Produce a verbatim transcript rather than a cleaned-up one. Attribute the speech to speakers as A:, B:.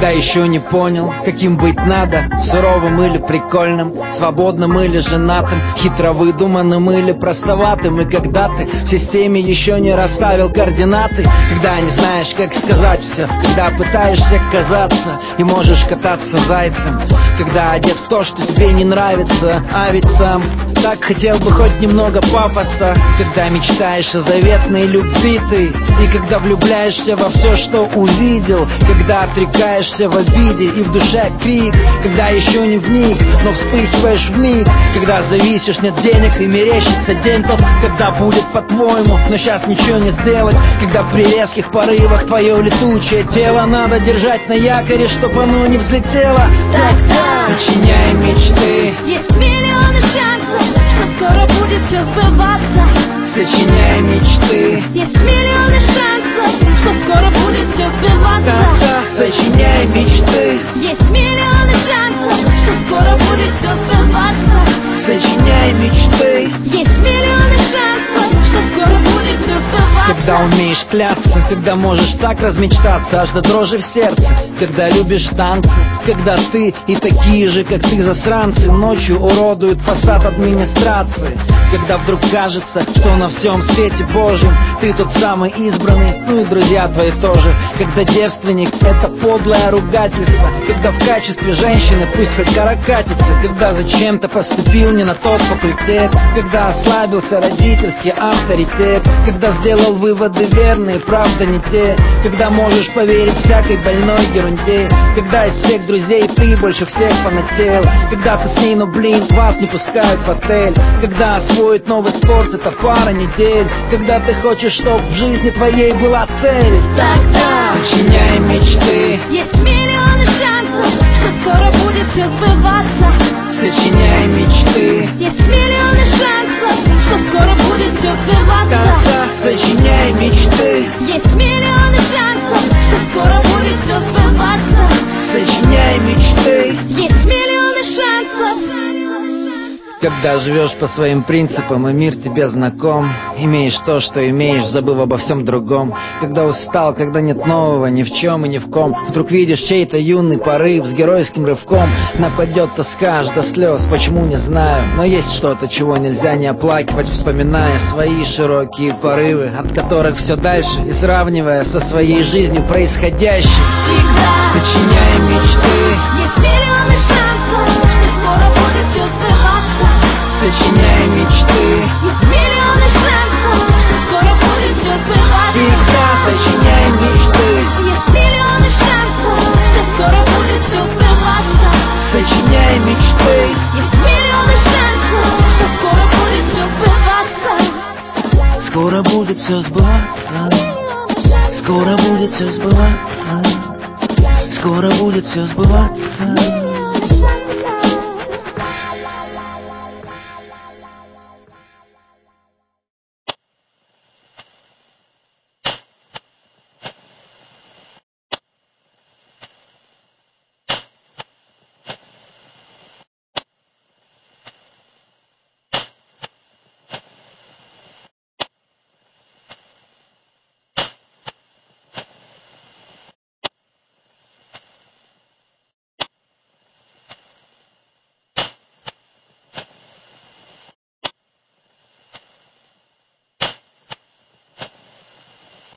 A: когда еще не понял, каким быть надо, суровым или прикольным, свободным или женатым, хитро выдуманным или простоватым. И когда ты в системе еще не расставил координаты, когда не знаешь, как сказать все, когда пытаешься казаться и можешь кататься зайцем, когда одет в то, что тебе не нравится, а ведь сам так хотел бы хоть немного пафоса, когда мечтаешь о заветной любви ты, и когда влюбляешься во все, что увидел, когда отрекаешься в обиде и в душе крик, когда еще не вник, но вспыхиваешь вмиг, когда зависишь, нет денег и мерещится день тот, когда будет по-твоему, но сейчас ничего не сделать, когда при резких порывах твое летучее тело надо держать на якоре, чтобы оно не взлетело. Сочиняй мечты,
B: есть миллионы шансов, что скоро будет все сбываться.
A: Сочиняй мечты,
B: есть миллионы шансов, что скоро будет все сбываться.
A: Сочиняй мечты,
B: есть миллионы шансов, что скоро будет все сбываться.
A: Сочиняй мечты,
B: есть миллионы шансов, что скоро будет все сбываться.
A: когда умеешь клясться, когда можешь так размечтаться, аж до дрожи в сердце, когда любишь танцы, когда ты и такие же, как ты, засранцы, ночью уродуют фасад администрации, когда вдруг кажется, что на всем свете Божьем ты тот самый избранный, ну и друзья твои тоже, когда девственник — это подлое ругательство, когда в качестве женщины пусть хоть каракатица, когда зачем-то поступил не на тот факультет, когда ослабился родительский авторитет, когда сделал выводы верные, правда не те, когда можешь поверить всякой больной ерунде, когда из всех друзей ты больше всех фанател, когда ты с ней, но блин, вас не пускают в отель, когда освоить новый спорт — это пара недель, когда ты хочешь, чтоб в жизни твоей была цель.
B: Тогда
A: сочиняй мечты,
B: есть миллионы шансов, что скоро будет все сбываться.
A: Сочиняй мечты,
B: есть миллионы шансов, что скоро будет все сбываться.
A: Сочиняй мечты,
B: есть миллионы шансов, что скоро будет все сбываться.
A: Сочиняй мечты,
B: есть миллионы шансов.
A: когда живешь по своим принципам и мир тебе знаком, имеешь то, что имеешь, забыв обо всем другом, когда устал, когда нет нового ни в чем и ни в ком, вдруг видишь чей-то юный порыв с геройским рывком, нападет тоска аж до слез, почему не знаю, но есть что-то, чего нельзя не оплакивать, вспоминая свои широкие порывы, от которых все дальше, и сравнивая со своей жизнью происходящим.
B: Всегда
A: сочиняй мечты,
B: есть миллионы шансов, что скоро будет все сбываться.
A: Сочиняй мечты,
B: есть миллионы шансов, что скоро будет все сбываться.
A: всегда сочиняй мечты,
B: есть миллионы шансов, что скоро будет все сбываться.
A: сочиняй мечты,
B: есть миллионы шансов, что скоро будет все сбываться.
A: скоро будет все сбываться, скоро будет все сбываться, скоро будет все сбываться.